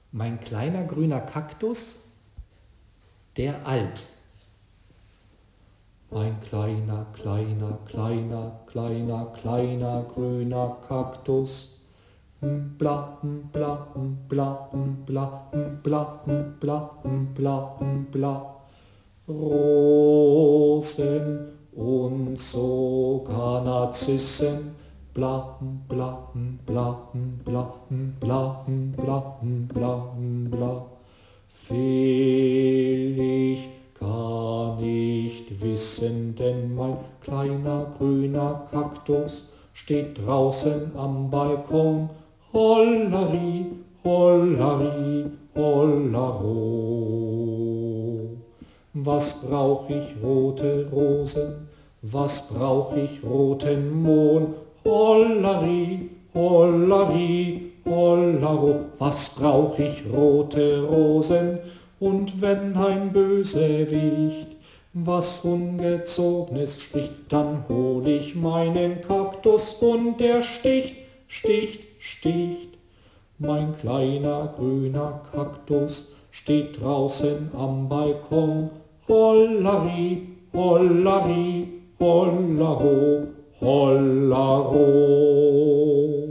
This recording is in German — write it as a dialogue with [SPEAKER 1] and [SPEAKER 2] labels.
[SPEAKER 1] Mein kleiner grüner Kaktus, der alt. Mein kleiner, kleiner, kleiner, kleiner, kleiner grüner Kaktus. Bla, bla, bla, bla, bla, bla, bla, bla. Rosen und sogar Narzissen. Bla, bla, bla, bla, bla, bla, bla, bla. Will ich gar nicht wissen, denn mein kleiner grüner Kaktus steht draußen am Balkon. Hollari, hollari, hollaro. Was brauch ich rote Rosen, was brauch ich roten Mohn? Hollari, hollari, hollaro. Was brauch ich rote Rosen? Und wenn ein Bösewicht was Ungezognes spricht, dann hol ich meinen Kaktus und der sticht, sticht, sticht. Mein kleiner grüner Kaktus steht draußen am Balkon. Hollari, hollari, hollaro, hollaro.